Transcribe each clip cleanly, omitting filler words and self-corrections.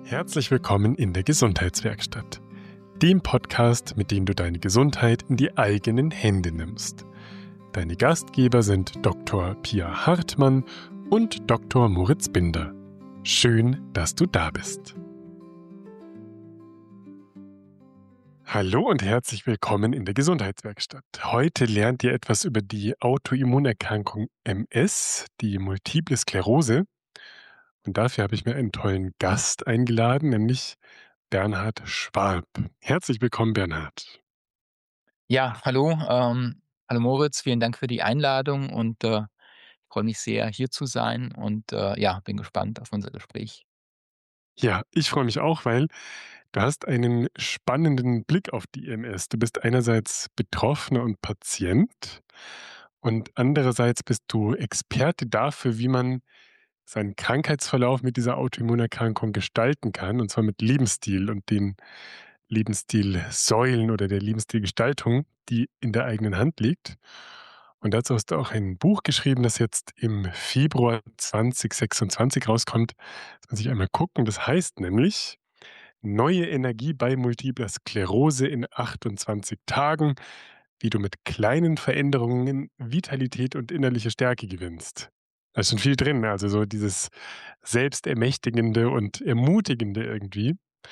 Herzlich willkommen in der Gesundheitswerkstatt, dem Podcast, mit dem du deine Gesundheit in die eigenen Hände nimmst. Deine Gastgeber sind Dr. Pia Hartmann und Dr. Moritz Binder. Schön, dass du da bist. Hallo und herzlich willkommen in der Gesundheitswerkstatt. Heute lernt ihr etwas über die Autoimmunerkrankung MS, die Multiple Sklerose. Und dafür habe ich mir einen tollen Gast eingeladen, nämlich Bernhard Schwalb. Herzlich willkommen, Bernhard. Ja, hallo, hallo Moritz, vielen Dank für die Einladung und, freue mich sehr, hier zu sein und, ja, bin gespannt auf unser Gespräch. Ja, ich freue mich auch, weil du hast einen spannenden Blick auf die MS. Du bist einerseits Betroffener und Patient und andererseits bist du Experte dafür, wie man seinen Krankheitsverlauf mit dieser Autoimmunerkrankung gestalten kann, und zwar mit Lebensstil und den Lebensstilsäulen oder der Lebensstilgestaltung, die in der eigenen Hand liegt. Und dazu hast du auch ein Buch geschrieben, das jetzt im Februar 2026 rauskommt. Das muss ich einmal gucken. Das heißt nämlich Neue Energie bei Multipler Sklerose in 28 Tagen, wie du mit kleinen Veränderungen Vitalität und innerliche Stärke gewinnst. Da ist schon viel drin, also so dieses Selbstermächtigende und Ermutigende irgendwie.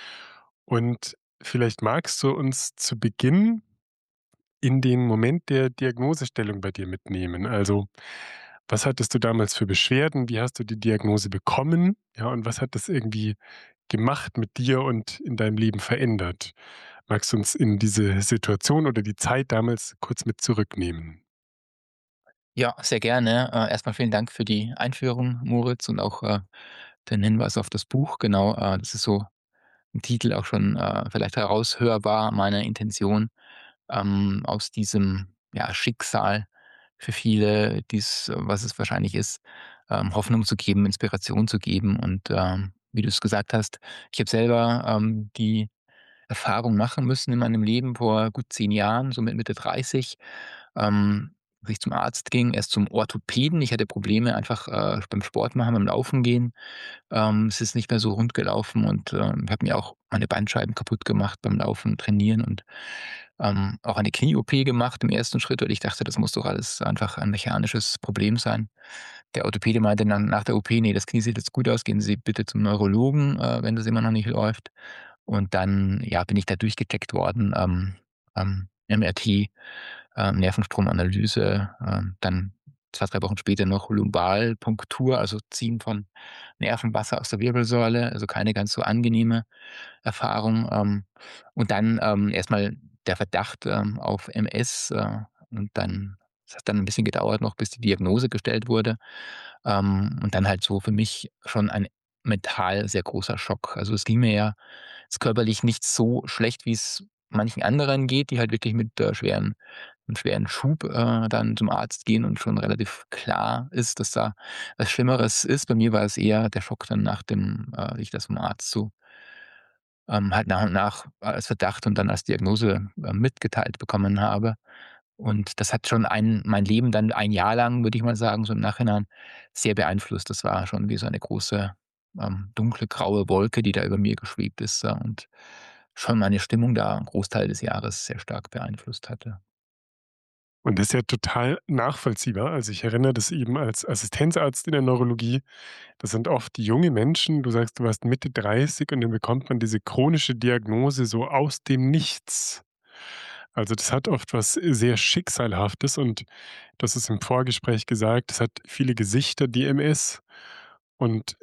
Und vielleicht magst du uns zu Beginn in den Moment der Diagnosestellung bei dir mitnehmen. Also, was hattest du damals für Beschwerden? Wie hast du die Diagnose bekommen? Ja, und was hat das irgendwie gemacht mit dir und in deinem Leben verändert? Magst du uns in diese Situation oder die Zeit damals kurz mit zurücknehmen? Ja, sehr gerne. Erst vielen Dank für die Einführung, Moritz, und auch, den Hinweis auf das Buch. Genau, das ist so im Titel auch schon, vielleicht heraushörbar, meine Intention, aus diesem, ja, Schicksal für viele, was es wahrscheinlich ist, Hoffnung zu geben, Inspiration zu geben und, wie du es gesagt hast, ich habe selber, die Erfahrung machen müssen in meinem Leben vor gut 10 Jahren, so mit Mitte 30, dass ich zum Arzt ging, erst zum Orthopäden. Ich hatte Probleme einfach, beim Sport machen, beim Laufen gehen. Es ist nicht mehr so rund gelaufen und, habe mir auch meine Bandscheiben kaputt gemacht beim Laufen, Trainieren und, auch eine Knie-OP gemacht im ersten Schritt, weil ich dachte, das muss doch alles einfach ein mechanisches Problem sein. Der Orthopäde meinte dann nach der OP: „Ne, das Knie sieht jetzt gut aus. Gehen Sie bitte zum Neurologen, wenn das immer noch nicht läuft.“ Und dann, ja, bin ich da durchgecheckt worden, MRT, Nervenstromanalyse, dann 2, 3 Wochen später noch Lumbalpunktur, also Ziehen von Nervenwasser aus der Wirbelsäule, also keine ganz so angenehme Erfahrung. Und dann, erst der Verdacht, auf MS, und dann es hat dann ein bisschen gedauert noch, bis die Diagnose gestellt wurde. Und dann halt so für mich schon ein mental sehr großer Schock. Also, es ging mir ja jetzt körperlich nicht so schlecht, wie es manchen anderen geht, die halt wirklich mit, 'nem schweren Schub, dann zum Arzt gehen und schon relativ klar ist, dass da was Schlimmeres ist. Bei mir war es eher der Schock dann nach dem wie ich das vom Arzt so, halt nach und nach als Verdacht und dann als Diagnose, mitgeteilt bekommen habe. Und das hat schon mein Leben dann ein Jahr lang, würde ich mal sagen, so im Nachhinein sehr beeinflusst. Das war schon wie so eine große, dunkle, graue Wolke, die da über mir geschwebt ist, und schon meine Stimmung da 'n Großteil des Jahres sehr stark beeinflusst hatte. Und das ist ja total nachvollziehbar. Also ich erinnere das eben als Assistenzarzt in der Neurologie. Das sind oft junge Menschen. Du sagst, du warst Mitte 30 und dann bekommt man diese chronische Diagnose so aus dem Nichts. Also das hat oft was sehr Schicksalhaftes und das ist im Vorgespräch gesagt, es hat viele Gesichter, die MS. Und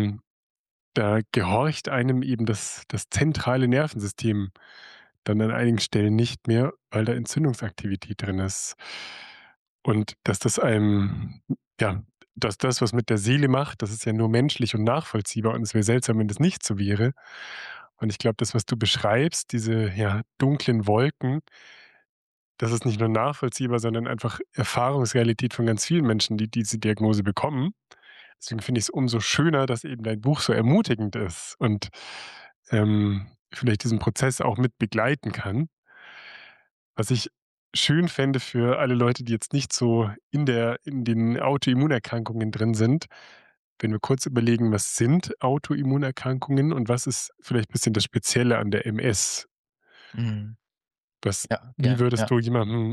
da gehorcht einem eben das zentrale Nervensystem dann an einigen Stellen nicht mehr, weil da Entzündungsaktivität drin ist. Und dass das einem, ja, dass das, was mit der Seele macht, das ist ja nur menschlich und nachvollziehbar und es wäre seltsam, wenn das nicht so wäre. Und ich glaube, das, was du beschreibst, diese, ja, dunklen Wolken, das ist nicht nur nachvollziehbar, sondern einfach Erfahrungsrealität von ganz vielen Menschen, die diese Diagnose bekommen. Deswegen finde ich es umso schöner, dass eben dein Buch so ermutigend ist und, vielleicht diesen Prozess auch mit begleiten kann. Was ich schön fände für alle Leute, die jetzt nicht so in den Autoimmunerkrankungen drin sind, wenn wir kurz überlegen, was sind Autoimmunerkrankungen und was ist vielleicht ein bisschen das Spezielle an der MS? Mhm. Was Ja, Wie gern, ja. würdest du jemandem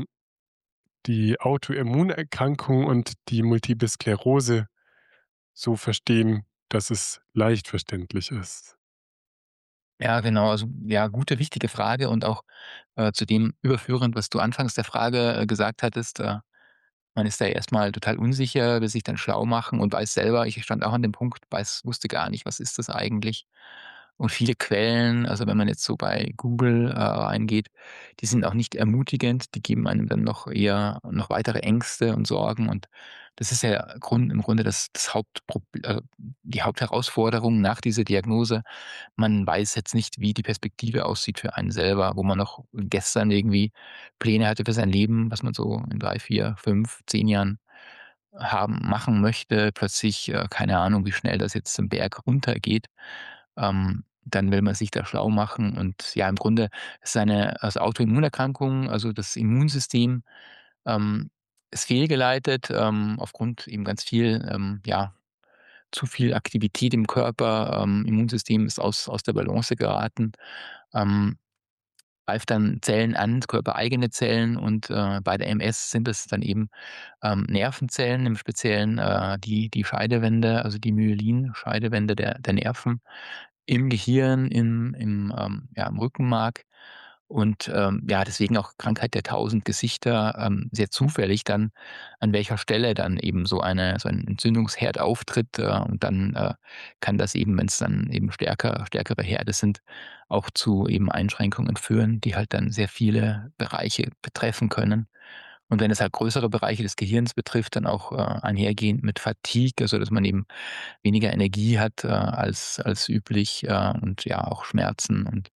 die Autoimmunerkrankung und die Multiple Sklerose so verstehen, dass es leicht verständlich ist? Ja, genau. Also, ja, gute, wichtige Frage und auch, zu dem überführend, was du anfangs der Frage, gesagt hattest. Man ist da erst mal total unsicher, will sich dann schlau machen und weiß selber, ich stand auch an dem Punkt, wusste gar nicht, was ist das eigentlich? Und viele Quellen, also wenn man jetzt so bei Google, reingeht, die sind auch nicht ermutigend, die geben einem dann noch weitere Ängste und Sorgen, und das ist ja im Grunde das die Hauptherausforderung nach dieser Diagnose. Man weiß jetzt nicht, wie die Perspektive aussieht für einen selber, wo man noch gestern irgendwie Pläne hatte für sein Leben, was man so in 3, 4, 5, 10 Jahren machen möchte. Plötzlich, keine Ahnung, wie schnell das jetzt den Berg runtergeht. Dann will man sich da schlau machen, und ja, im Grunde ist es eine Autoimmunerkrankung, also das Immunsystem, ähm, ist fehlgeleitet, aufgrund eben ganz viel, ja, zu viel Aktivität im Körper. Immunsystem ist aus der Balance geraten. Ähm, Greift dann Zellen an, körpereigene Zellen, und, bei der MS sind es dann eben, Nervenzellen, im Speziellen, die Scheidewände, also die Myelin-Scheidewände der Nerven im Gehirn, ja, im Rückenmark, und, ja, deswegen auch Krankheit der tausend Gesichter, sehr zufällig dann, an welcher Stelle dann eben so ein Entzündungsherd auftritt, und dann, kann das eben, wenn es dann eben stärkere Herde sind, auch zu eben Einschränkungen führen, die halt dann sehr viele Bereiche betreffen können. Und wenn es halt größere Bereiche des Gehirns betrifft, dann auch, einhergehend mit Fatigue, also dass man eben weniger Energie hat, als üblich, und ja, auch Schmerzen und,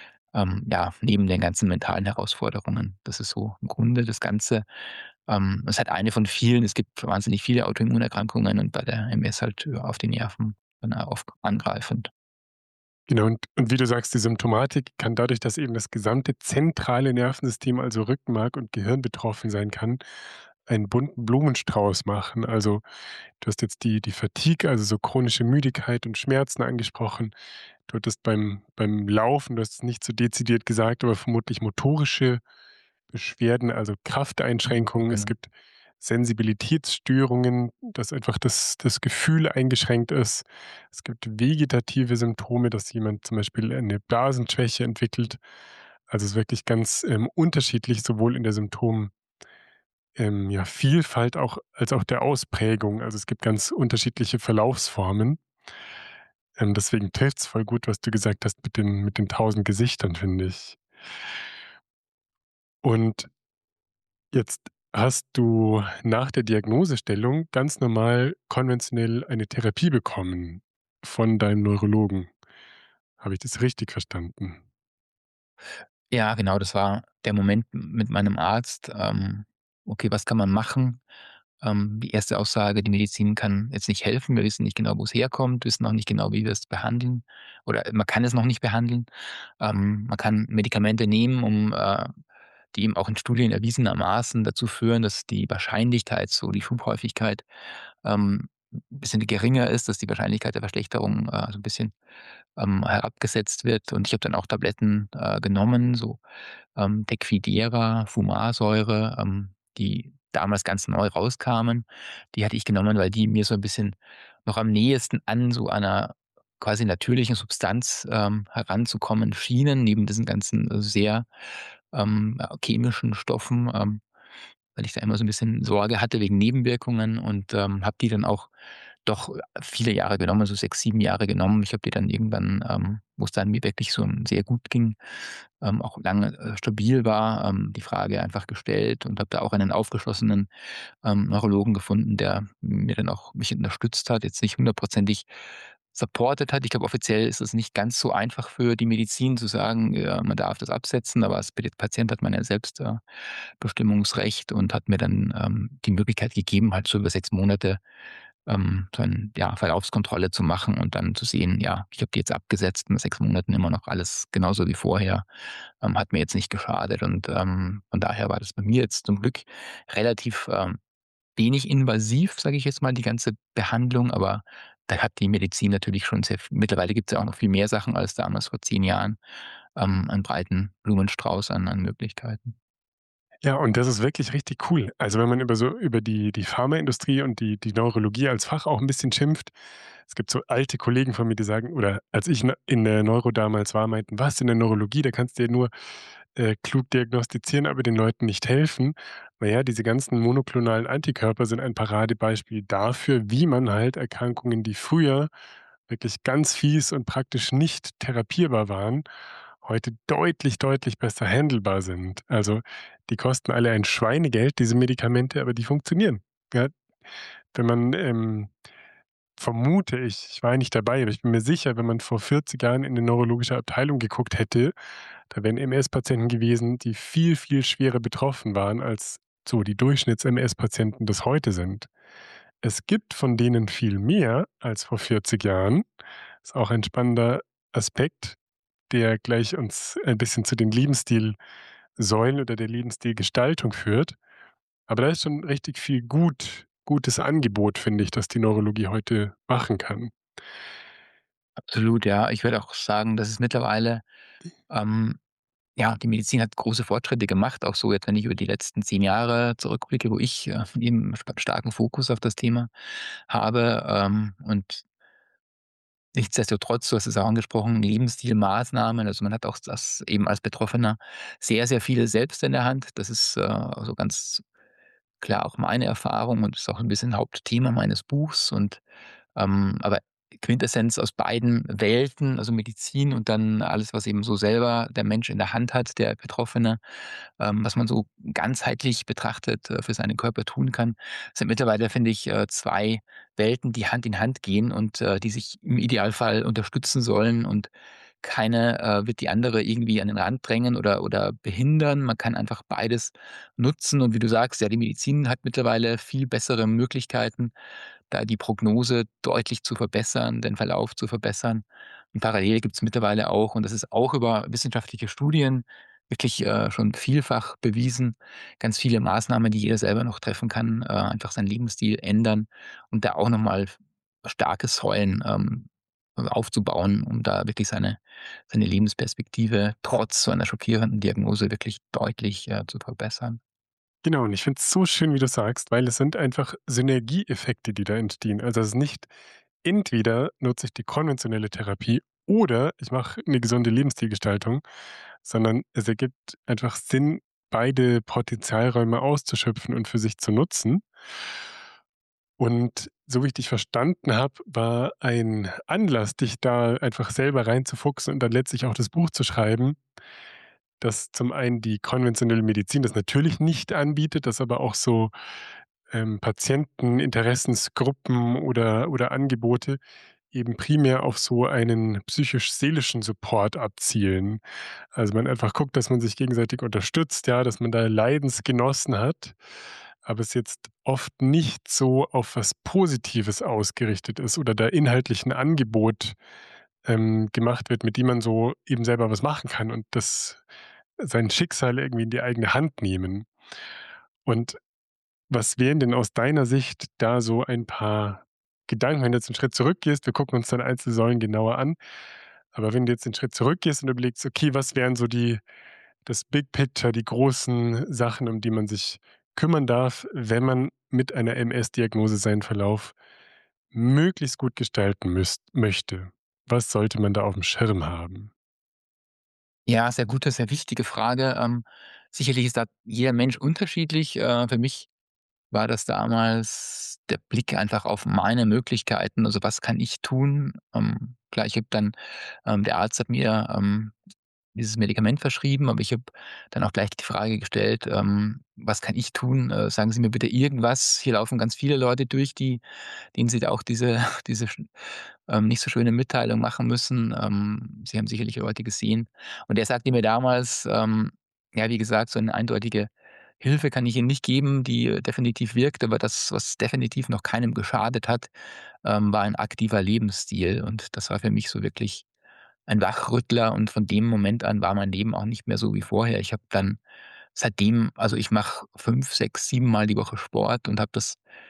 ja, neben den ganzen mentalen Herausforderungen. Das ist so im Grunde das Ganze. Ist halt eine von vielen. Es gibt wahnsinnig viele Autoimmunerkrankungen, und bei der MS halt, auf die Nerven dann oft angreifend. Genau, und wie du sagst, die Symptomatik kann dadurch, dass eben das gesamte zentrale Nervensystem, also Rückenmark und Gehirn betroffen sein kann, einen bunten Blumenstrauß machen. Also, du hast jetzt die Fatigue, also so chronische Müdigkeit und Schmerzen angesprochen. Du hattest beim Laufen, du hast es nicht so dezidiert gesagt, aber vermutlich motorische Beschwerden, also Mhm, Krafteinschränkungen. Es genau. gibt Sensibilitätsstörungen, dass einfach das Gefühl eingeschränkt ist. Es gibt vegetative Symptome, dass jemand zum Beispiel eine Blasenschwäche entwickelt. Also, es ist wirklich ganz, unterschiedlich, sowohl in der ja, Vielfalt auch als auch der Ausprägung. Also, es gibt ganz unterschiedliche Verlaufsformen. Deswegen trifft es voll gut, was du gesagt hast mit den 1.000 Gesichtern, finde ich. Und jetzt hast du nach der Diagnosestellung ganz normal konventionell eine Therapie bekommen von deinem Neurologen. Habe ich das richtig verstanden? Ja, genau, das war der Moment mit meinem Arzt. Okay, was kann man machen? Die erste Aussage, die Medizin kann jetzt nicht helfen. Wir wissen nicht genau, wo es herkommt, wissen auch nicht genau, wie wir es behandeln, oder man kann es noch nicht behandeln. Man kann Medikamente nehmen, die eben auch in Studien erwiesenermaßen dazu führen, dass die Wahrscheinlichkeit, so die Schubhäufigkeit, 'n bisschen geringer ist, dass die Wahrscheinlichkeit der Verschlechterung, so 'n bisschen, herabgesetzt wird. Und ich habe dann auch Tabletten, genommen, so, Tecfidera, Fumarsäure, die damals ganz neu rauskamen. Die hatte ich genommen, weil die mir so 'n bisschen noch am nächsten an so einer quasi natürlichen Substanz, heranzukommen schienen, neben diesen ganzen, sehr, ja, chemischen Stoffen, weil ich da immer so 'n bisschen Sorge hatte wegen Nebenwirkungen, und, habe die dann auch doch viele Jahre genommen, so 6, 7 Jahre genommen. Ich habe die dann irgendwann, wo's dann mir wirklich so sehr gut ging, auch lange, stabil war, die Frage einfach gestellt, und habe da auch einen aufgeschlossenen, Neurologen gefunden, der mir dann auch mich unterstützt hat, jetzt nicht hundertprozentig supported hat. Ich glaube, offiziell ist es nicht ganz so einfach für die Medizin zu sagen, man darf das absetzen, aber als Patient hat man ja selbst, Bestimmungsrecht, und hat mir dann, die Möglichkeit gegeben, halt so über 6 Monate, so 'n, ja, Verlaufskontrolle zu machen und dann zu sehen, ja, ich habe die jetzt abgesetzt, nach 6 Monaten immer noch alles genauso wie vorher, hat mir jetzt nicht geschadet, und, von daher war das bei mir jetzt zum Glück relativ, wenig invasiv, sage ich jetzt mal, die ganze Behandlung, aber da hat die Medizin natürlich schon sehr v mittlerweile gibt's ja auch noch viel mehr Sachen als damals vor 10 Jahren, einen breiten Blumenstrauß an Möglichkeiten. Ja, und das ist wirklich richtig cool. Also, wenn man über die Pharmaindustrie und die Neurologie als Fach auch ein bisschen schimpft. Es gibt so alte Kollegen von mir, die sagen oder als ich in der Neuro damals war, meinten: „Was, in der Neurologie, da kannst du ja nur, klug diagnostizieren, aber den Leuten nicht helfen.“ Na ja, diese ganzen monoklonalen Antikörper sind ein Paradebeispiel dafür, wie man halt Erkrankungen, die früher wirklich ganz fies und praktisch nicht therapierbar waren, heute deutlich, deutlich besser handelbar sind. Also, die kosten alle ein Schweinegeld, diese Medikamente, aber die funktionieren. Ja, wenn man, vermute ich war nicht dabei, aber ich bin mir sicher, wenn man vor 40 Jahren in 'ne neurologische Abteilung geguckt hätte, da wären MS-Patienten gewesen, die viel, viel schwerer betroffen waren, als so die Durchschnitts-MS-Patienten das heute sind. Es gibt von denen viel mehr als vor 40 Jahren. Ist auch ein spannender Aspekt, der gleich uns ein bisschen zu den Lebensstilsäulen oder der Lebensstilgestaltung führt. Aber da ist schon richtig viel gutes Angebot, finde ich, das die Neurologie heute machen kann. Absolut, ja. Ich würde auch sagen, dass es mittlerweile, ähm ja, die Medizin hat große Fortschritte gemacht, auch so jetzt, wenn ich über die letzten 10 Jahre zurückblicke, wo ich, eben starken Fokus auf das Thema habe, und nichtsdestotrotz, du hast es auch angesprochen, Lebensstilmaßnahmen. Also, man hat auch das eben als Betroffener sehr, sehr viel selbst in der Hand. Das ist, also ganz klar auch meine Erfahrung und ist auch ein bisschen Hauptthema meines Buchs aber Quintessenz aus beiden Welten, also Medizin und dann alles, was eben so selber der Mensch in der Hand hat, der Betroffene, was man so ganzheitlich betrachtet, für seinen Körper tun kann, sind mittlerweile, finde ich, 2 Welten, die Hand in Hand gehen und, die sich im Idealfall unterstützen sollen und keine, wird die andere irgendwie an den Rand drängen oder behindern. Man kann einfach beides nutzen und wie du sagst, ja, die Medizin hat mittlerweile viel bessere Möglichkeiten, da die Prognose deutlich zu verbessern, den Verlauf zu verbessern. Und parallel gibt es mittlerweile auch, und das ist auch über wissenschaftliche Studien wirklich, schon vielfach bewiesen, ganz viele Maßnahmen, die jeder selber noch treffen kann, einfach seinen Lebensstil ändern und da auch noch mal starke Säulen, aufzubauen, um da wirklich seine Lebensperspektive trotz so einer schockierenden Diagnose wirklich deutlich, zu verbessern. Genau, und ich finde es so schön, wie du sagst, weil es sind einfach Synergieeffekte, die da entstehen. Also, es ist nicht entweder nutze ich die konventionelle Therapie oder ich mache eine gesunde Lebensstilgestaltung, sondern es ergibt einfach Sinn, beide Potenzialräume auszuschöpfen und für sich zu nutzen. Und so wie ich dich verstanden habe, war ein Anlass, dich da einfach selber reinzufuchsen und dann letztlich auch das Buch zu schreiben, dass zum einen die konventionelle Medizin das natürlich nicht anbietet, dass aber auch so, Patienten, Interessensgruppen oder Angebote eben primär auf so einen psychisch-seelischen Support abzielen. Also, man einfach guckt, dass man sich gegenseitig unterstützt, ja, dass man da Leidensgenossen hat, aber es jetzt oft nicht so auf was Positives ausgerichtet ist oder da inhaltlich 'n Angebot, gemacht wird, mit dem man so eben selber was machen kann und das sein Schicksal irgendwie in die eigene Hand nehmen. Und was wären denn aus deiner Sicht da so ein paar Gedanken, wenn du jetzt 'n Schritt zurückgehst, wir gucken uns dann Einzelsäulen genauer an, aber wenn du jetzt 'n Schritt zurückgehst und überlegst, okay, was wären so das Big Picture, die großen Sachen, um die man sich kümmern darf, wenn man mit einer MS-Diagnose seinen Verlauf möglichst gut gestalten möchte. Was sollte man da aufm Schirm haben? Ja, sehr gute, sehr wichtige Frage. Sicherlich ist da jeder Mensch unterschiedlich. Für mich war das damals der Blick einfach auf meine Möglichkeiten. Also, was kann ich tun? Klar, ich habe dann der Arzt hat mir, dieses Medikament verschrieben, aber ich habe dann auch gleich die Frage gestellt, „Was kann ich tun? Sagen Sie mir bitte irgendwas. Hier laufen ganz viele Leute durch, denen Sie da auch diese nicht so schöne Mitteilung machen müssen. Sie haben sicherlich Leute gesehen.“ Und er sagte mir damals, ja, wie gesagt, so eine eindeutige Hilfe kann ich Ihnen nicht geben, die definitiv wirkt, aber das, was definitiv noch keinem geschadet hat, war ein aktiver Lebensstil. Und das war für mich so wirklich ein Wachrüttler und von dem Moment an war mein Leben auch nicht mehr so wie vorher. Ich habe dann seitdem also, ich mache 5, 6, 7 Mal die Woche Sport und habe das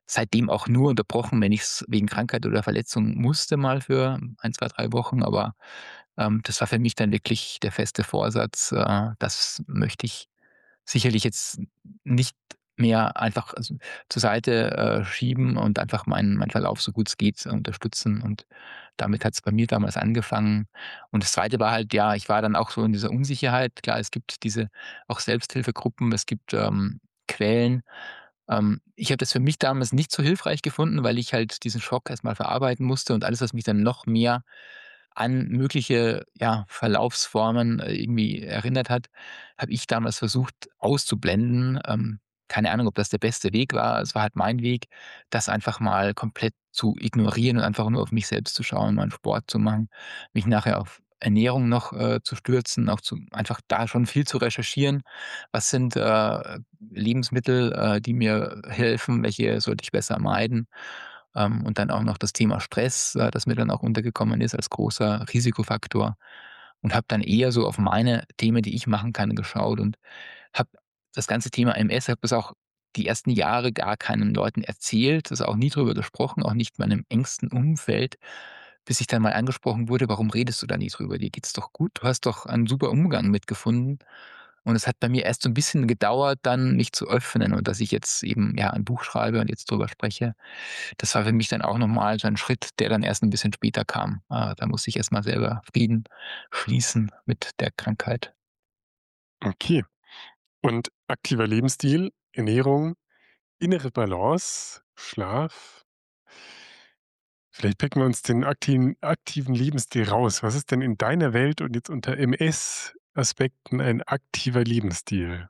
seitdem auch nur unterbrochen, wenn ich's wegen Krankheit oder Verletzung musste mal für 1, 2, 3 Wochen, aber, das war für mich dann wirklich der feste Vorsatz, das möchte ich sicherlich jetzt nicht mehr einfach, also, zur Seite, schieben und einfach meinen Verlauf so gut es geht unterstützen, und damit hat es bei mir damals angefangen. Und das Zweite war halt, ja, ich war dann auch so in dieser Unsicherheit. Klar, es gibt diese auch Selbsthilfegruppen, es gibt, Quellen. Ich habe das für mich damals nicht so hilfreich gefunden, weil ich halt diesen Schock erst mal verarbeiten musste, und alles, was mich dann noch mehr an mögliche, ja, Verlaufsformen, irgendwie erinnert hat, habe ich damals versucht auszublenden. Keine Ahnung, ob das der beste Weg war. Es war halt mein Weg, das einfach mal komplett zu ignorieren und einfach nur auf mich selbst zu schauen, meinen Sport zu machen, mich nachher auf Ernährung noch, zu stürzen, auch zu einfach da schon viel zu recherchieren. Was sind, Lebensmittel, die mir helfen? Welche sollte ich besser meiden? Und dann auch noch das Thema Stress, das mir dann auch untergekommen ist als großer Risikofaktor, und habe dann eher so auf meine Themen, die ich machen kann, geschaut, und habe das ganze Thema MS, habe das auch die ersten Jahre gar keinen Leuten erzählt, also auch nie drüber gesprochen, auch nicht meinem engsten Umfeld, bis ich dann mal angesprochen wurde: „Warum redest du da nie drüber? Dir geht's doch gut. Du hast doch einen super Umgang mitgefunden.“ Und es hat bei mir erst so 'n bisschen gedauert, dann mich zu öffnen, und dass ich jetzt eben, ja, ein Buch schreibe und jetzt drüber spreche. Das war für mich dann auch noch mal so ein Schritt, der dann erst 'n bisschen später kam. Da musste ich erst mal selber Frieden schließen mit der Krankheit. Okay. Und aktiver Lebensstil, Ernährung, innere Balance, Schlaf. Vielleicht picken wir uns den aktiven Lebensstil raus. Was ist denn in deiner Welt und jetzt unter MS-Aspekten ein aktiver Lebensstil?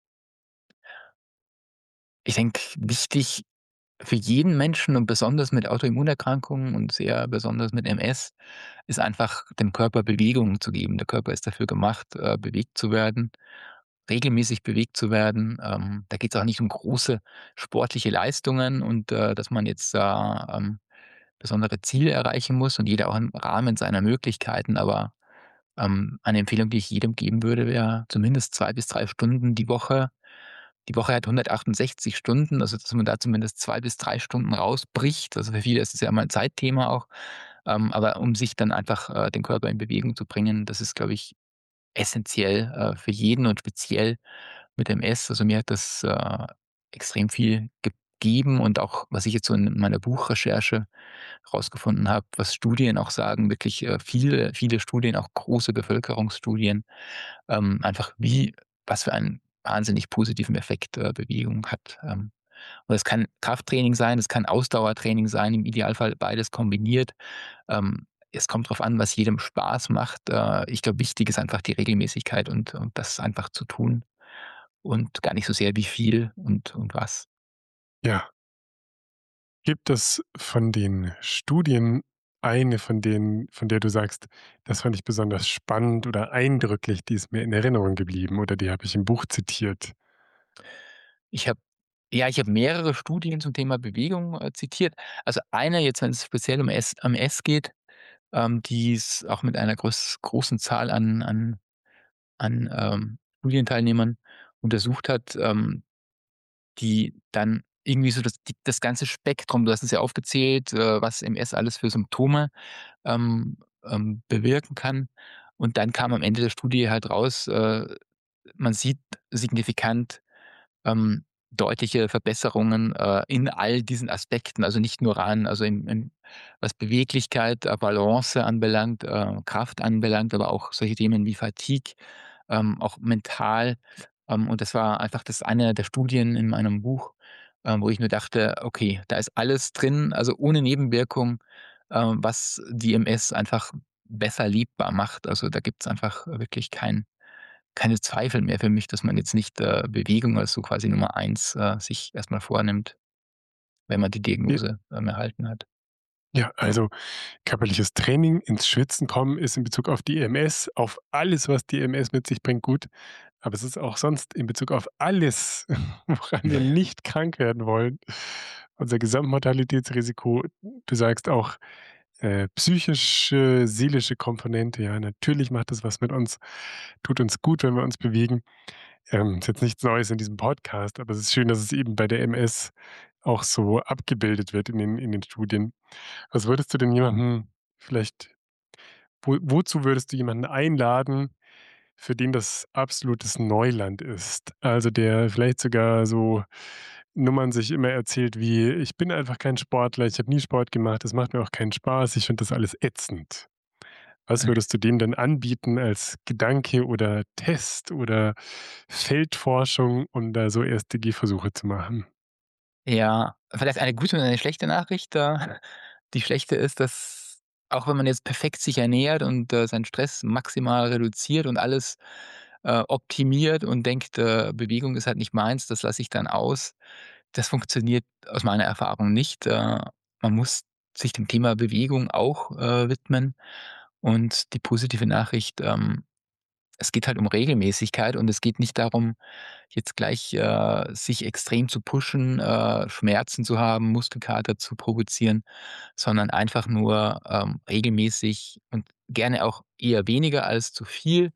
Ich denke, wichtig für jeden Menschen und besonders mit Autoimmunerkrankungen und sehr besonders mit MS ist einfach, dem Körper Bewegung zu geben. Der Körper ist dafür gemacht, bewegt zu werden, regelmäßig bewegt zu werden. Da geht es auch nicht um große sportliche Leistungen und, dass man jetzt da, besondere Ziele erreichen muss, und jeder auch im Rahmen seiner Möglichkeiten. Aber, eine Empfehlung, die ich jedem geben würde, wäre zumindest 2 bis 3 Stunden die Woche. Die Woche hat 168 Stunden, also dass man da zumindest 2 bis 3 Stunden rausbricht. Also für viele ist es ja immer ein Zeitthema auch. Aber um sich dann einfach, den Körper in Bewegung zu bringen, das ist, glaube ich, essenziell, für jeden und speziell mit MS. Also mir hat das, extrem viel gegeben, und auch, was ich jetzt so in meiner Buchrecherche rausgefunden habe, was Studien auch sagen, wirklich, viele Studien, auch große Bevölkerungsstudien, einfach was für einen wahnsinnig positiven Effekt, Bewegung hat. Und es kann Krafttraining sein, es kann Ausdauertraining sein, im Idealfall beides kombiniert. Es kommt drauf an, was jedem Spaß macht. Ich glaube, wichtig ist einfach die Regelmäßigkeit und das einfach zu tun, und gar nicht so sehr wie viel und was. Ja. Gibt es von den Studien eine, von der du sagst: „Das fand ich besonders spannend oder eindrücklich, die ist mir in Erinnerung geblieben oder die habe ich im Buch zitiert?“ Ich habe ich habe mehrere Studien zum Thema Bewegung, zitiert. Also eine jetzt, wenn es speziell um MS geht, die es auch mit einer großen Zahl an Studienteilnehmern untersucht hat, die dann irgendwie so das ganze Spektrum, du hast es ja aufgezählt, was MS alles für Symptome, bewirken kann. Und dann kam am Ende der Studie halt raus, man sieht signifikant, deutliche Verbesserungen, in all diesen Aspekten, also nicht nur also in was Beweglichkeit, Balance anbelangt, Kraft anbelangt, aber auch solche Themen wie Fatigue, auch mental. Und das war einfach das eine der Studien in meinem Buch, wo ich mir dachte: „Okay, da ist alles drin, also ohne Nebenwirkung, was die MS einfach besser lebbar macht.“ Also, da gibt's einfach wirklich keine Zweifel mehr für mich, dass man jetzt nicht, Bewegung als so quasi Nummer eins sich erstmal vornimmt, wenn man die J Diagnose, erhalten hat. ja, also körperliches Training, ins Schwitzen kommen ist in Bezug auf die MS, auf alles, was die MS mit sich bringt, gut. Aber es ist auch sonst in Bezug auf alles, woran wir nicht krank werden wollen, unser Gesamtmortalitätsrisiko. Du sagst auch, psychische, seelische Komponente, ja, natürlich macht das was mit uns, tut uns gut, wenn wir uns bewegen. Ist jetzt nichts Neues in diesem Podcast, aber es ist schön, dass es eben bei der MS auch so abgebildet wird in den Studien. Was würdest du denn jemandem vielleicht wozu würdest du jemanden einladen, für den das absolutes Neuland ist? Also, der vielleicht sogar so Nummern sich immer erzählt wie: „Ich bin einfach kein Sportler, ich habe nie Sport gemacht, das macht mir auch keinen Spaß, ich finde das alles ätzend.“ Was würdest du dem denn anbieten als Gedanke oder Test oder Feldforschung, um da so erste Gehversuche zu machen? Ja, vielleicht eine gute und eine schlechte Nachricht. Die schlechte ist, dass auch wenn man jetzt perfekt sich ernährt und, seinen Stress maximal reduziert und alles, optimiert und denkt, Bewegung ist halt nicht meins, das lasse ich dann aus. Das funktioniert aus meiner Erfahrung nicht. Man muss sich dem Thema Bewegung auch, widmen. Und die positive Nachricht, es geht halt um Regelmäßigkeit und es geht nicht darum, jetzt gleich, sich extrem zu pushen, Schmerzen zu haben, Muskelkater zu provozieren, sondern einfach nur, regelmäßig und gerne auch eher weniger als zu viel,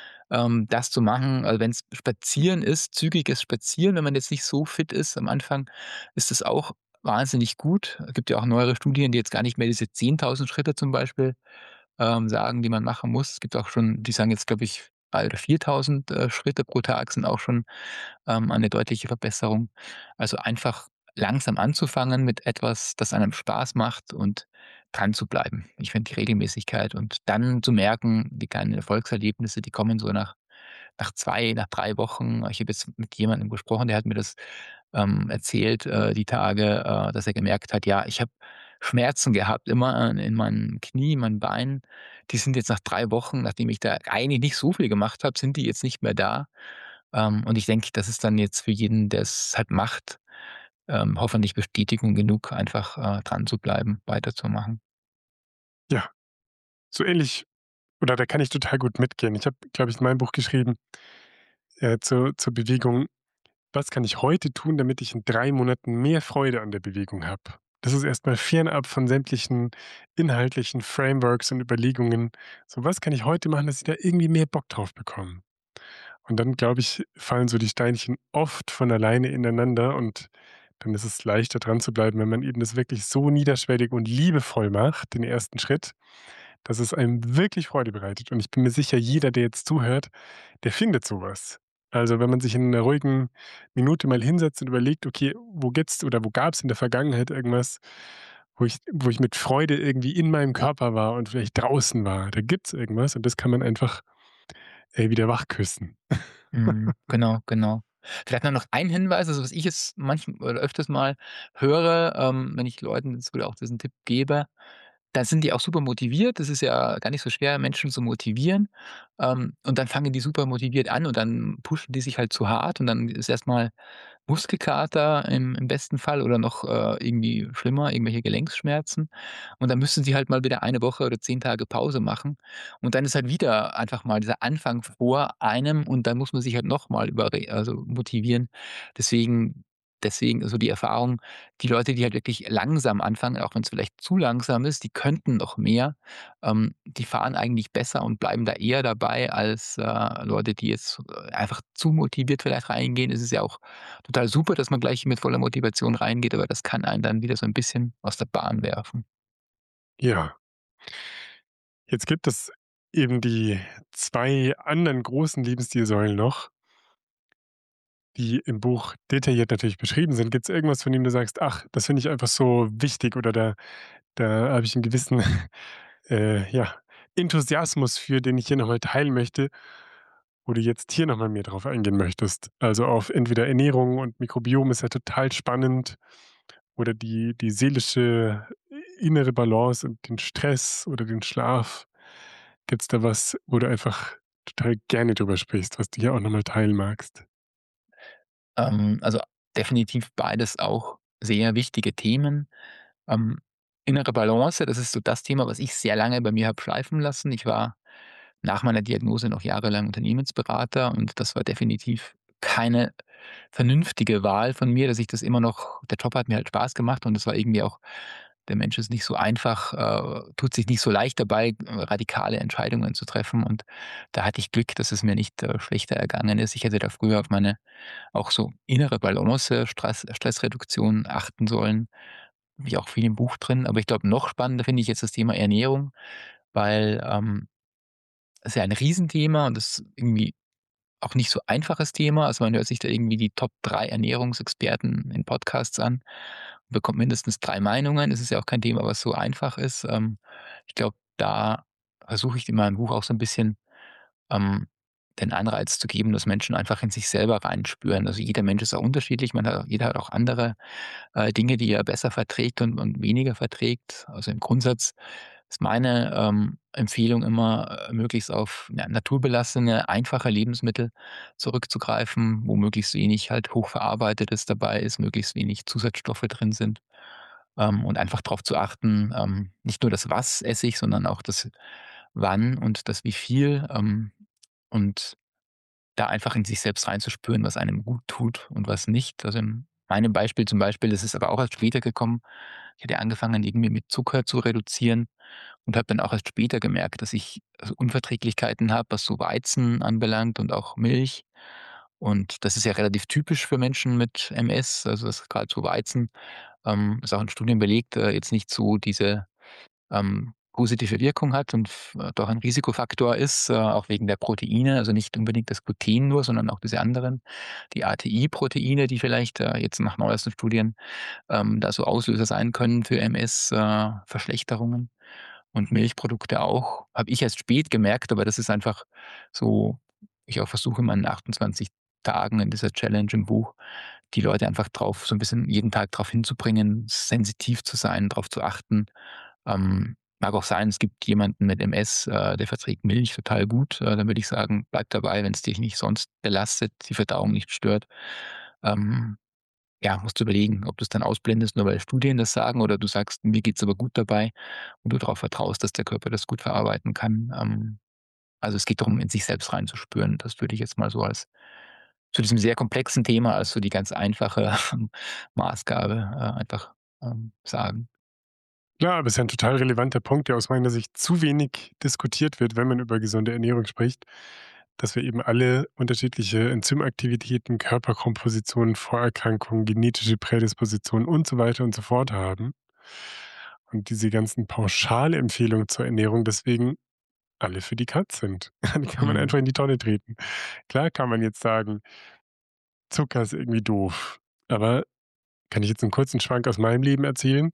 das zu machen. Also, wenn's Spazieren ist, zügiges Spazieren, wenn man jetzt nicht so fit ist am Anfang, ist das auch wahnsinnig gut. Es gibt ja auch neuere Studien, die jetzt gar nicht mehr diese 10.000 Schritte zum Beispiel, sagen, die man machen muss. Es gibt auch schon die sagen jetzt, glaube ich, 3 oder 4.000, Schritte pro Tag sind auch schon, eine deutliche Verbesserung. Also, einfach langsam anzufangen mit etwas, das einem Spaß macht und dran zu bleiben. Ich finde die Regelmäßigkeit und dann zu merken, die kleinen Erfolgserlebnisse, die kommen so nach 2, nach 3 Wochen. Ich habe jetzt mit jemandem gesprochen, der hat mir das, erzählt, die Tage, dass er gemerkt hat: „Ja, ich habe Schmerzen gehabt immer in meinem Knie, in meinen Beinen. Die sind jetzt nach 3 Wochen, nachdem ich da eigentlich nicht so viel gemacht habe, sind die jetzt nicht mehr da.“ Und ich denke, das ist dann jetzt für jeden, der es halt macht, hoffentlich Bestätigung genug, einfach, dran zu bleiben, weiterzumachen. Ja, so ähnlich oder da kann ich total gut mitgehen. Ich habe, glaube ich, in meinem Buch geschrieben, zur Bewegung: „Was kann ich heute tun, damit ich in 3 Monaten mehr Freude an der Bewegung habe?“ Das ist erstmal fernab von sämtlichen inhaltlichen Frameworks und Überlegungen. So, was kann ich heute machen, dass ich da irgendwie mehr Bock drauf bekomme? Und dann, glaube ich, fallen so die Steinchen oft von alleine ineinander und dann ist es leichter dran zu bleiben, wenn man eben das wirklich so niederschwellig und liebevoll macht, den ersten Schritt, dass es einem wirklich Freude bereitet. Und ich bin mir sicher, jeder, der jetzt zuhört, der findet sowas. Also, wenn man sich in einer ruhigen Minute mal hinsetzt und überlegt: „Okay, wo gibt's oder wo gab's in der Vergangenheit irgendwas, wo ich mit Freude irgendwie in meinem Körper war und vielleicht draußen war?“ Da gibt's irgendwas und das kann man einfach, wieder wachküssen. Mhm, genau, genau. Vielleicht nur noch ein Hinweis, also, was ich jetzt manchmal oder öfters mal höre, wenn ich Leuten jetzt oder auch diesen Tipp gebe, da sind die auch super motiviert. Das ist ja gar nicht so schwer, Menschen zu motivieren. Und dann fangen die super motiviert an und dann pushen die sich halt zu hart und dann ist erst mal Muskelkater im besten Fall oder noch, irgendwie schlimmer, irgendwelche Gelenkschmerzen. Und dann müssen sie halt mal wieder eine Woche oder 10 Tage Pause machen. Und dann ist halt wieder einfach mal dieser Anfang vor einem und dann muss man sich halt noch mal motivieren. Deswegen also die Erfahrung, die Leute, die halt wirklich langsam anfangen, auch wenn es vielleicht zu langsam ist, die könnten noch mehr. Die fahren eigentlich besser und bleiben da eher dabei als, Leute, die jetzt, einfach zu motiviert vielleicht reingehen. Es ist ja auch total super, dass man gleich mit voller Motivation reingeht, aber das kann einen dann wieder so 'n bisschen aus der Bahn werfen. Ja, jetzt gibt es eben die 2 anderen großen Lebenszielsäulen noch, die im Buch detailliert natürlich beschrieben sind. Gibt es irgendwas, von dem du sagst: „Ach, das finde ich einfach so wichtig“ oder „da habe ich einen gewissen, ja, Enthusiasmus für, den ich hier noch mal teilen möchte“, wo du jetzt hier noch mal mehr drauf eingehen möchtest? Also, auf entweder Ernährung und Mikrobiom ist ja total spannend oder die seelische innere Balance und den Stress oder den Schlaf. Gibt's da was, wo du einfach total gerne drüber sprichst, was du hier auch noch mal teilen magst? Also, definitiv beides auch sehr wichtige Themen. Ähm, innere Balance, das ist so das Thema, was ich sehr lange bei mir habe schleifen lassen. Ich war nach meiner Diagnose noch jahrelang Unternehmensberater und das war definitiv keine vernünftige Wahl von mir, dass ich das immer noch der Job hat mir halt Spaß gemacht und es war irgendwie auch der Mensch ist nicht so einfach, tut sich nicht so leicht dabei, radikale Entscheidungen zu treffen. Und da hatte ich Glück, dass es mir nicht, schlechter ergangen ist. Ich hätte da früher auf meine auch so innere Balance, Stressreduktion achten sollen. Habe ich auch viel im Buch drin. Aber ich glaube, noch spannender finde ich jetzt das Thema Ernährung, weil, es ist ja ein Riesenthema und das irgendwie auch nicht so einfaches Thema. Also, man hört sich da irgendwie die Top 3 Ernährungsexperten in Podcasts an und bekommt mindestens 3 Meinungen. Es ist ja auch kein Thema, was so einfach ist. Ich glaube, da versuche ich in meinem Buch auch so ein bisschen, ähm, den Anreiz zu geben, dass Menschen einfach in sich selber reinspüren. Also, jeder Mensch ist auch unterschiedlich. Jeder hat auch andere Dinge, die er besser verträgt und weniger verträgt. Also, im Grundsatz ist meine, Empfehlung immer, möglichst auf, ja, naturbelassene, einfache Lebensmittel zurückzugreifen, wo möglichst wenig halt Hochverarbeitetes dabei ist, möglichst wenig Zusatzstoffe drin sind, und einfach darauf zu achten, nicht nur das Was esse ich, sondern auch das Wann und das Wie viel, und da einfach in sich selbst reinzuspüren, was einem gut tut und was nicht. Also, in meinem Beispiel zum Beispiel, das ist aber auch erst später gekommen. Ich hatte angefangen, irgendwie mit Zucker zu reduzieren und habe dann auch erst später gemerkt, dass ich, also, Unverträglichkeiten habe, was so Weizen anbelangt und auch Milch. Und das ist ja relativ typisch für Menschen mit MS, also, dass grad so Weizen, ist auch in Studien belegt, jetzt nicht so diese positive Wirkung hat und doch ein Risikofaktor ist, auch wegen der Proteine, also nicht unbedingt das Gluten nur, sondern auch diese anderen, die ATI-Proteine, die vielleicht, jetzt nach neuesten Studien, da so Auslöser sein können für MS Verschlechterungen, und Milchprodukte auch. Habe ich erst spät gemerkt, aber das ist einfach so, ich auch versuche in meinen 28 Tagen in dieser Challenge im Buch, die Leute einfach drauf so ein bisschen jeden Tag drauf hinzubringen, sensitiv zu sein, drauf zu achten. Mag auch sein, es gibt jemanden mit MS, der verträgt Milch total gut. Dann würde ich sagen, bleib dabei, wenn es dich nicht sonst belastet, die Verdauung nicht stört. Ähm, ja, musst du überlegen, ob du's dann ausblendest, nur weil Studien das sagen, oder du sagst: „Mir geht's aber gut dabei“, und du darauf vertraust, dass der Körper das gut verarbeiten kann. Also, es geht darum, in sich selbst reinzuspüren. Das würde ich jetzt mal so als zu diesem sehr komplexen Thema als so die ganz einfache Maßgabe, einfach, sagen. Klar, aber es ist ja 'n total relevanter Punkt, der aus meiner Sicht zu wenig diskutiert wird, wenn man über gesunde Ernährung spricht, dass wir eben alle unterschiedliche Enzymaktivitäten, Körperkompositionen, Vorerkrankungen, genetische Prädispositionen und so weiter und so fort haben. Und diese ganzen Pauschalempfehlungen zur Ernährung deswegen alle für die Katz sind. Die kann man Mhm. einfach in die Tonne treten. Klar kann man jetzt sagen, Zucker ist irgendwie doof, aber kann ich jetzt 'n kurzen Schwank aus meinem Leben erzählen?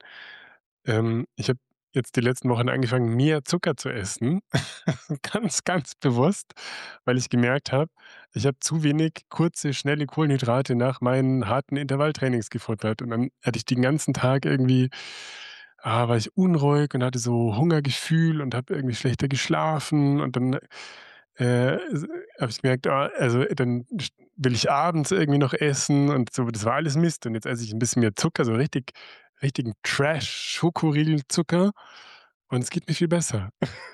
Ich habe jetzt die letzten Wochen angefangen, mehr Zucker zu essen. Ganz, ganz bewusst, weil ich gemerkt habe, ich habe zu wenig kurze, schnelle Kohlenhydrate nach meinen harten Intervalltrainings gefuttert. Und dann hatte ich den ganzen Tag irgendwie, war ich unruhig und hatte so Hungergefühl und habe irgendwie schlechter geschlafen. Und dann habe ich gemerkt, also dann will ich abends irgendwie noch essen und so. Das war alles Mist. Und jetzt esse ich ein bisschen mehr Zucker, so richtigen Trash-Schokoriegelzucker, und es geht mir viel besser.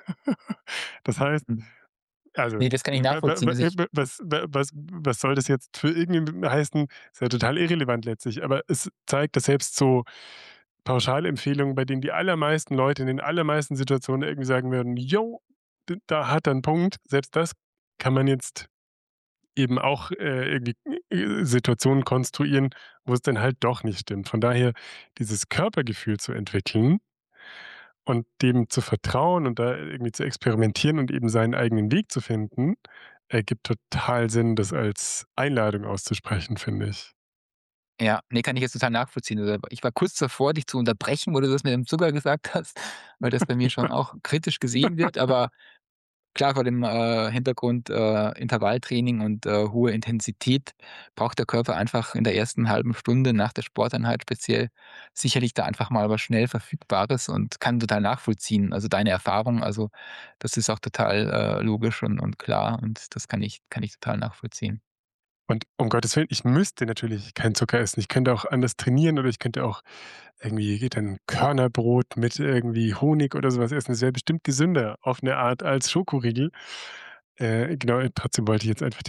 Das heißt, Mhm. also, Ne, das kann ich nachvollziehen. Also, ich was soll das jetzt für irgendwie heißen? Ist ja total irrelevant letztlich, aber es zeigt, dass selbst so Pauschalempfehlungen, bei denen die allermeisten Leute in den allermeisten Situationen irgendwie sagen würden: „Jo, da hat er 'n Punkt“, selbst das kann man jetzt eben auch, irgendwie, Situationen konstruieren, wo es dann halt doch nicht stimmt. Von daher dieses Körpergefühl zu entwickeln und dem zu vertrauen und da irgendwie zu experimentieren und eben seinen eigenen Weg zu finden, ergibt total Sinn, das als Einladung auszusprechen, finde ich. ja, ne, kann ich jetzt total nachvollziehen. Also, ich war kurz davor, dich zu unterbrechen, wo du das mit dem Zucker gesagt hast, weil das bei mir schon auch kritisch gesehen wird. Aber klar, vor dem, Hintergrund, Intervalltraining und, hohe Intensität braucht der Körper einfach in der ersten halben Stunde nach der Sporteinheit speziell sicherlich da einfach mal was schnell Verfügbares, und kann total nachvollziehen. Also, deine Erfahrung, also, das ist auch total, logisch und klar, und das kann ich total nachvollziehen. Und um Gottes Willen, ich müsste natürlich keinen Zucker essen. Ich könnte auch anders trainieren oder ich könnte auch irgendwie dann Körnerbrot mit irgendwie Honig oder sowas essen. Das wäre bestimmt gesünder auf eine Art als Schokoriegel. Genau, trotzdem wollte ich jetzt einfach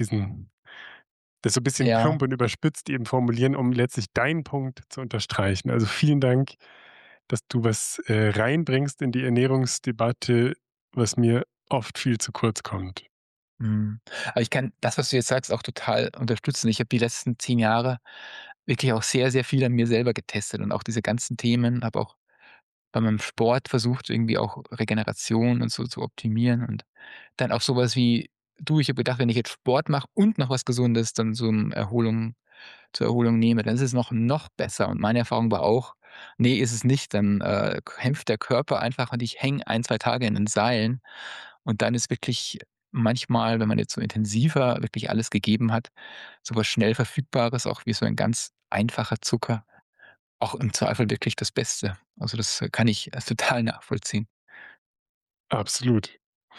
das so ein bisschen Ja. plump und überspitzt eben formulieren, um letztlich deinen Punkt zu unterstreichen. Also, vielen Dank, dass du was, reinbringst in die Ernährungsdebatte, was mir oft viel zu kurz kommt. Mhm. Aber ich kann das, was du jetzt sagst, auch total unterstützen. Ich habe die letzten 10 Jahre wirklich auch sehr, sehr viel an mir selber getestet und auch diese ganzen Themen, habe auch bei meinem Sport versucht, irgendwie auch Regeneration und so zu optimieren und dann auch sowas wie du, ich habe gedacht, wenn ich jetzt Sport mache und noch was Gesundes dann so 'n zur Erholung nehme, dann ist es noch besser. Und meine Erfahrung war auch: „Ne, ist es nicht.“ Dann, kämpft der Körper einfach und ich hänge 1, 2 Tage in den Seilen. Und dann ist wirklich manchmal, wenn man jetzt so intensiver wirklich alles gegeben hat, so was schnell Verfügbares, auch wie so ein ganz einfacher Zucker, auch im Zweifel wirklich das Beste. Also, das kann ich, total nachvollziehen. Absolut.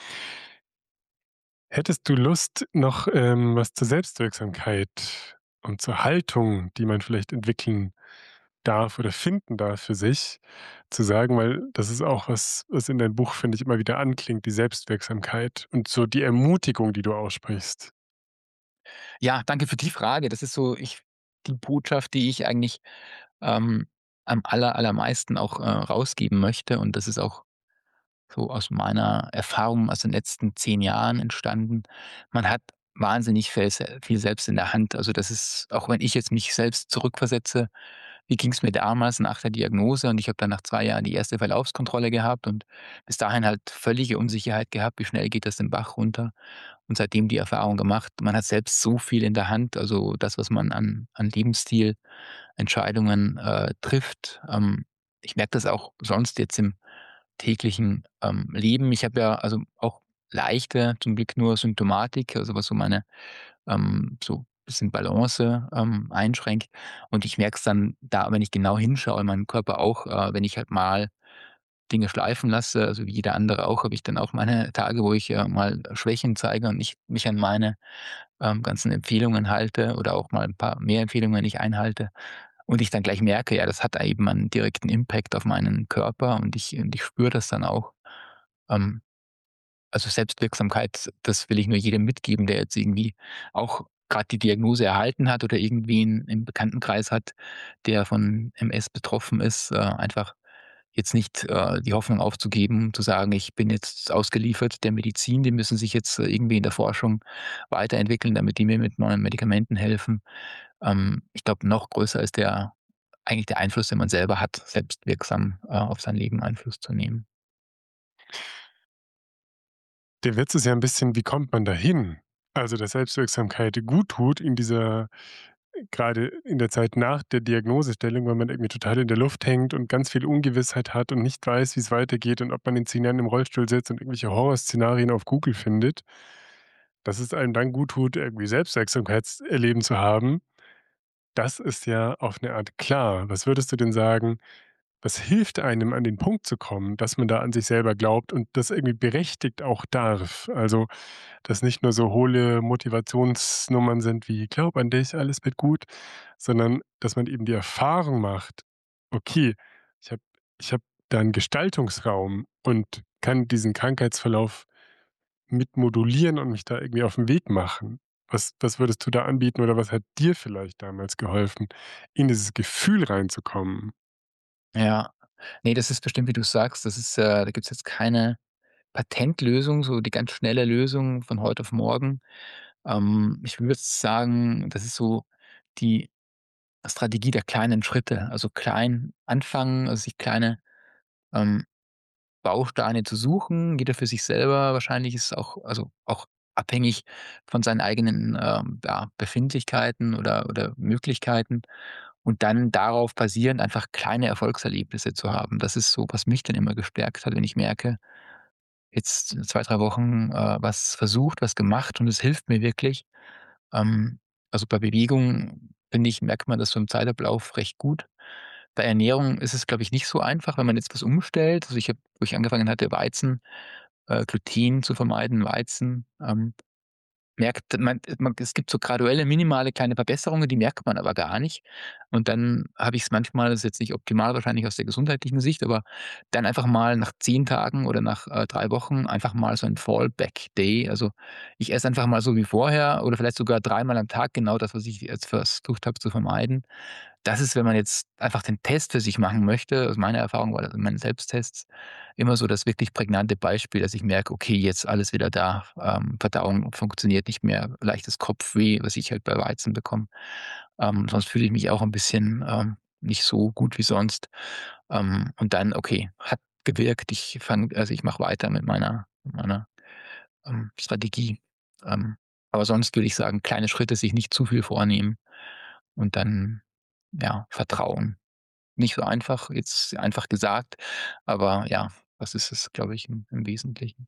Hättest du Lust, noch, was zur Selbstwirksamkeit und zur Haltung, die man vielleicht entwickeln darf oder finden darf für sich, zu sagen? Weil das ist auch was, was in deinem Buch, finde ich, immer wieder anklingt, die Selbstwirksamkeit und so die Ermutigung, die du aussprichst. Ja, danke für die Frage. Das ist so die Botschaft, die ich eigentlich, ähm, am allermeisten auch, rausgeben möchte. Und das ist auch so aus meiner Erfahrung aus den letzten 10 Jahren entstanden. Man hat wahnsinnig viel selbst in der Hand. Also, das ist auch wenn ich jetzt mich selbst zurückversetze, wie ging's mir damals nach der Diagnose? Und ich habe dann nach 2 Jahren die erste Verlaufskontrolle gehabt und bis dahin halt völlige Unsicherheit gehabt, wie schnell geht das den Bach runter? Und seitdem die Erfahrung gemacht, man hat selbst so viel in der Hand, also das, was man an Lebensstil Entscheidungen, trifft. Ich merke das auch sonst jetzt im täglichen, Leben. Ich habe ja also auch leichte, zum Glück nur Symptomatik, also was so meine, so bisschen Balance, einschränkt. Und ich merke es dann da, wenn ich genau hinschaue in meinem Körper auch, wenn ich halt mal Dinge schleifen lasse, also wie jeder andere auch, habe ich dann auch meine Tage, wo ich, mal Schwächen zeige und nicht mich an meine, ganzen Empfehlungen halte oder auch mal ein paar mehr Empfehlungen nicht einhalte. Und ich dann gleich merke, ja, das hat da eben einen direkten Impact auf meinen Körper und ich spüre das dann auch. Ähm, also Selbstwirksamkeit, das will ich nur jedem mitgeben, der jetzt irgendwie auch gerade die Diagnose erhalten hat oder irgendwie 'n im Bekanntenkreis hat, der von MS betroffen ist, einfach jetzt nicht, die Hoffnung aufzugeben, zu sagen: „Ich bin jetzt ausgeliefert der Medizin, die müssen sich jetzt, irgendwie in der Forschung weiterentwickeln, damit die mir mit neuen Medikamenten helfen.“ Ich glaube, noch größer ist der Einfluss, den man selber hat, selbstwirksam, auf sein Leben Einfluss zu nehmen. Der Witz ist ja ein bisschen, wie kommt man dahin? Also, dass Selbstwirksamkeit gut tut in dieser gerade in der Zeit nach der Diagnosestellung, weil man irgendwie total in der Luft hängt und ganz viel Ungewissheit hat und nicht weiß, wie es weitergeht und ob man in 10 Jahren im Rollstuhl sitzt und irgendwelche Horrorszenarien auf Google findet, dass es einem dann gut tut, irgendwie Selbstwirksamkeitserleben zu haben. Das ist ja auf eine Art klar. Was würdest du denn sagen, was hilft einem, an den Punkt zu kommen, dass man da an sich selber glaubt und das irgendwie berechtigt auch darf? Also, dass nicht nur so hohle Motivationsnummern sind wie „Glaube an dich, alles wird gut“, sondern dass man eben die Erfahrung macht: „Okay, ich habe ich habe da 'n Gestaltungsraum und kann diesen Krankheitsverlauf mit modulieren und mich da irgendwie auf 'n Weg machen.“ Was würdest du da anbieten oder was hat dir vielleicht damals geholfen, in dieses Gefühl reinzukommen? Ja. Ne, das ist bestimmt, wie du sagst, das ist, da gibt's jetzt keine Patentlösung, so die ganz schnelle Lösung von heute auf morgen. Ich würde sagen, das ist so die Strategie der kleinen Schritte. Also klein anfangen, also sich kleine, ähm, Bausteine zu suchen. Jeder für sich selber wahrscheinlich ist auch abhängig von seinen eigenen, ja, Befindlichkeiten oder Möglichkeiten und dann darauf basierend einfach kleine Erfolgserlebnisse zu haben. Das ist so, was mich dann immer gestärkt hat, wenn ich merke, jetzt 2 3 Wochen, was versucht, was gemacht und es hilft mir wirklich. Ähm, also, bei Bewegung, finde ich, merkt man das so im Zeitablauf recht gut. Bei Ernährung ist es, glaube ich, nicht so einfach, wenn man jetzt was umstellt. Also, ich habe, wo ich angefangen hatte, Gluten zu vermeiden, Weizen, merkt man, es gibt so graduelle, minimale kleine Verbesserungen, die merkt man aber gar nicht. Und dann habe ich es manchmal, das ist jetzt nicht optimal wahrscheinlich aus der gesundheitlichen Sicht, aber dann einfach mal nach 10 Tagen oder nach, 3 Wochen einfach mal so ein Fallback Day. Also, ich esse einfach mal so wie vorher oder vielleicht sogar dreimal am Tag genau das, was ich jetzt versucht habe zu vermeiden. das ist, wenn man jetzt einfach den Test für sich machen möchte, aus meiner Erfahrung war das in meinen Selbsttests immer so das wirklich prägnante Beispiel, dass ich merke: „Okay, jetzt alles wieder da, Verdauung funktioniert nicht mehr, leichtes Kopfweh", was ich halt bei Weizen bekomme. Sonst fühle ich mich auch ein bisschen, nicht so gut wie sonst. Und dann, okay, hat gewirkt. Ich mache weiter mit meiner, Strategie. Ähm, aber sonst würde ich sagen, kleine Schritte, sich nicht zu viel vornehmen und dann, ja, vertrauen. Nicht so einfach, jetzt einfach gesagt, aber ja, das ist es, glaube ich, im Wesentlichen.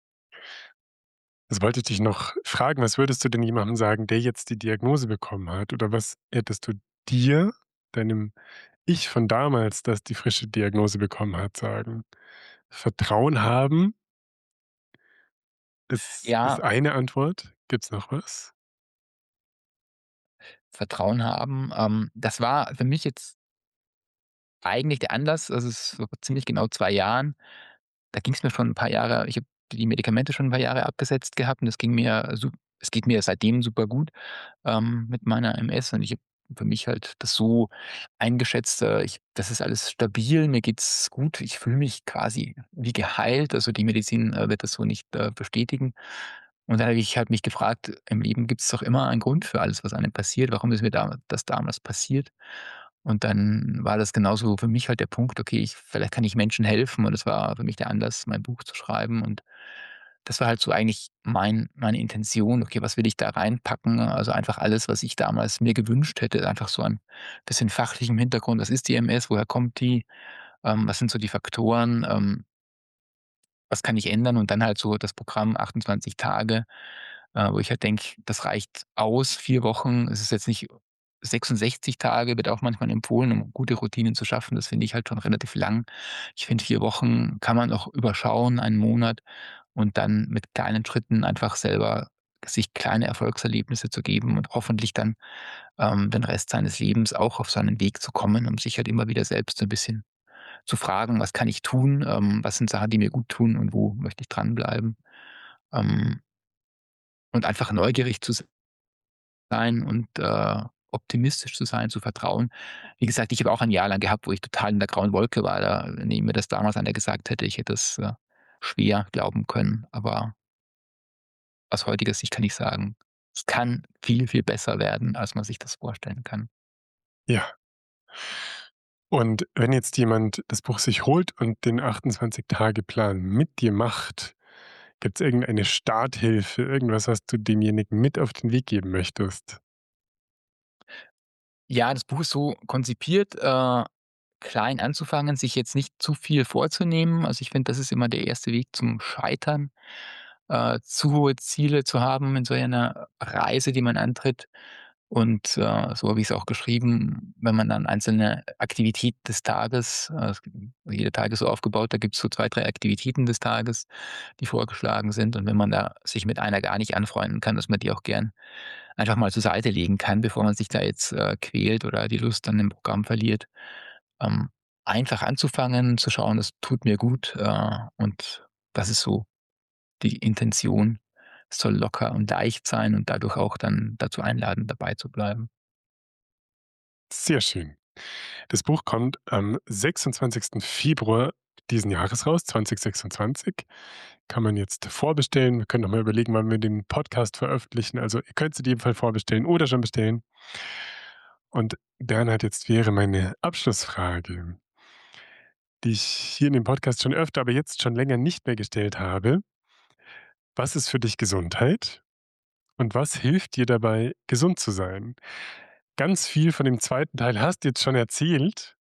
Das wollte ich dich noch fragen, was würdest du denn jemandem sagen, der jetzt die Diagnose bekommen hat? Oder was hättest du dir, deinem Ich von damals, das die frische Diagnose bekommen hat, sagen? Vertrauen haben ist Ja, eine Antwort. Gibt's noch was? Vertrauen haben, das war für mich jetzt eigentlich der Anlass, also es ist vor ziemlich genau 2 Jahren. Da ging es mir schon ein paar Jahre, ich habe die Medikamente schon ein paar Jahre abgesetzt gehabt und es geht mir seitdem super gut, mit meiner MS, und ich habe für mich halt das so eingeschätzt, das ist alles stabil, mir geht's gut, ich fühle mich quasi wie geheilt. Also, die Medizin, wird das so nicht, bestätigen. Und dann habe ich halt mich gefragt, im Leben gibt es doch immer einen Grund für alles, was einem passiert. Warum ist mir das damals passiert? Und dann war das genauso für mich halt der Punkt, okay, vielleicht kann ich Menschen helfen, und das war für mich der Anlass, mein Buch zu schreiben. Und das war halt so eigentlich meine Intention. Okay, was will ich da reinpacken? Also, einfach alles, was ich damals mir gewünscht hätte, einfach so ein bisschen fachlichem Hintergrund. Was ist die MS? Woher kommt die? Was sind so die Faktoren? Was kann ich ändern? Und dann halt so das Programm 28 Tage, wo ich halt denke, das reicht aus, 4 Wochen. Es ist jetzt nicht 66 Tage, wird auch manchmal empfohlen, um gute Routinen zu schaffen. Das finde ich halt schon relativ lang. Ich finde, 4 Wochen kann man auch überschauen, einen Monat, und dann mit kleinen Schritten einfach selber sich kleine Erfolgserlebnisse zu geben und hoffentlich dann, den Rest seines Lebens auch auf seinen Weg zu kommen, um sich halt immer wieder selbst so 'n bisschen zu fragen: „Was kann ich tun? Was sind Sachen, die mir gut tun, und wo möchte ich dranbleiben?" Ähm, und einfach neugierig zu sein und, optimistisch zu sein, zu vertrauen. Wie gesagt, ich habe auch ein Jahr lang gehabt, wo ich total in der grauen Wolke war. Wenn mir das damals einer gesagt hätte, ich hätte es, schwer glauben können. Aber aus heutiger Sicht kann ich sagen, es kann viel, viel besser werden, als man sich das vorstellen kann. Ja. Und wenn jetzt jemand das Buch sich holt und den 28-Tage-Plan mit dir macht, gibt's irgendeine Starthilfe, irgendwas, was du demjenigen mit auf den Weg geben möchtest? Ja, das Buch ist so konzipiert, klein anzufangen, sich jetzt nicht zu viel vorzunehmen. Also, ich finde, das ist immer der erste Weg zum Scheitern, zu hohe Ziele zu haben in so einer Reise, die man antritt. Und, so habe ich es auch geschrieben, wenn man dann einzelne Aktivitäten des Tages, jeder Tag ist so aufgebaut, da gibt es so 2, 3 Aktivitäten des Tages, die vorgeschlagen sind. Und wenn man da sich mit einer gar nicht anfreunden kann, dass man die auch gern einfach mal zur Seite legen kann, bevor man sich da jetzt, quält oder die Lust an dem Programm verliert. Ähm, Einfach anzufangen, zu schauen, das tut mir gut, und das ist so die Intention. Es soll locker und leicht sein und dadurch auch dann dazu einladen, dabei zu bleiben. Sehr schön. Das Buch kommt am 26. Februar diesen Jahres raus, 2026. Kann man jetzt vorbestellen. Wir können noch mal überlegen, wann wir den Podcast veröffentlichen. Also, ihr könnt's in jedem Fall vorbestellen oder schon bestellen. Und Bernhard, jetzt wäre meine Abschlussfrage, die ich hier in dem Podcast schon öfter, aber jetzt schon länger nicht mehr gestellt habe. Was ist für dich Gesundheit und was hilft dir dabei, gesund zu sein? Ganz viel von dem zweiten Teil hast du jetzt schon erzählt,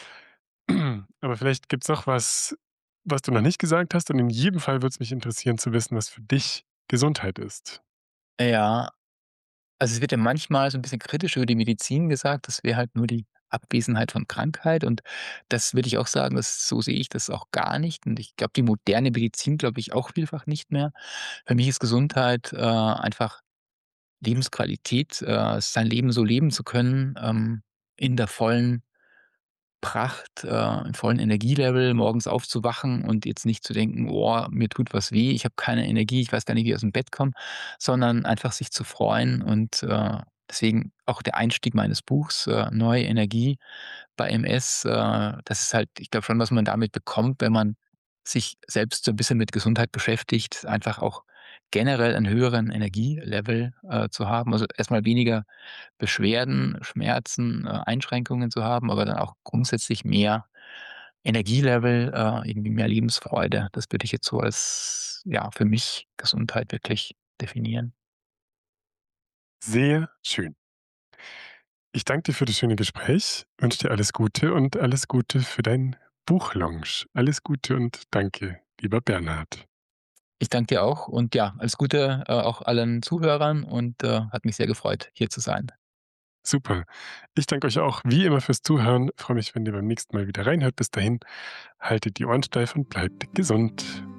aber vielleicht gibt's noch was, was du noch nicht gesagt hast, und in jedem Fall würde es mich interessieren zu wissen, was für dich Gesundheit ist. Ja, also es wird ja manchmal so ein bisschen kritisch über die Medizin gesagt, das wäre halt nur die Abwesenheit von Krankheit, und das würde ich auch sagen, so sehe ich das auch gar nicht, und ich glaube, die moderne Medizin glaube ich auch vielfach nicht mehr. Für mich ist Gesundheit, einfach Lebensqualität, sein Leben so leben zu können, in der vollen Pracht, im vollen Energielevel, morgens aufzuwachen und jetzt nicht zu denken: „Oh, mir tut was weh, ich habe keine Energie, ich weiß gar nicht, wie ich aus dem Bett komme", sondern einfach sich zu freuen und, Deswegen auch der Einstieg meines Buchs, „Neue Energie bei MS“, das ist halt, ich glaube schon, was man damit bekommt, wenn man sich selbst so 'n bisschen mit Gesundheit beschäftigt, einfach auch generell 'n höheren Energielevel, zu haben. Also, erst mal weniger Beschwerden, Schmerzen, Einschränkungen zu haben, aber dann auch grundsätzlich mehr Energielevel, irgendwie mehr Lebensfreude. Das würde ich jetzt so als, ja, für mich Gesundheit wirklich definieren. Sehr schön. Ich danke dir für das schöne Gespräch, wünsche dir alles Gute für deinen Buchlaunch. Alles Gute und danke, lieber Bernhard. Ich danke dir auch und ja, alles Gute, auch allen Zuhörern und, hat mich sehr gefreut, hier zu sein. Super. Ich danke euch auch wie immer fürs Zuhören. Freue mich, wenn ihr beim nächsten Mal wieder reinhört. Bis dahin, haltet die Ohren steif und bleibt gesund.